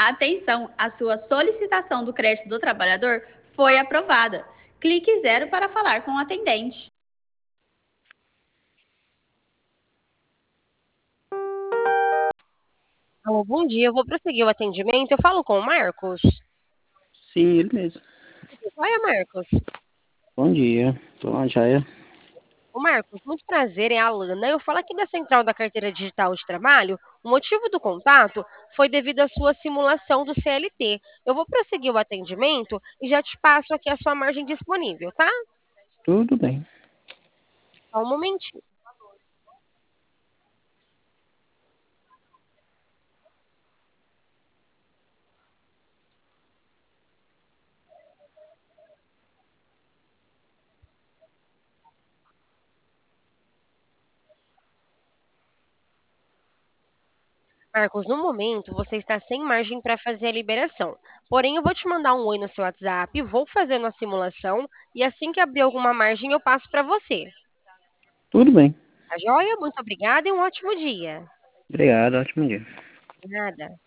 Atenção, a sua solicitação do crédito do trabalhador foi aprovada. Clique zero para falar com o atendente. Alô, bom dia, eu vou prosseguir o atendimento. Eu falo com o Marcos? Sim, ele mesmo. Olha, Marcos. Bom dia, tô na Jaia. O Marcos, muito prazer, é a Alana. Eu falo aqui da Central da Carteira Digital de Trabalho. O motivo do contato foi devido à sua simulação do CLT. Eu vou prosseguir o atendimento e já te passo aqui a sua margem disponível, tá? Tudo bem. Só um momentinho. Marcos, no momento você está sem margem para fazer a liberação. Porém, eu vou te mandar um oi no seu WhatsApp, vou fazendo a simulação e assim que abrir alguma margem eu passo para você. Tudo bem. Tá joia? Muito obrigada e um ótimo dia. Obrigado, ótimo dia. De nada.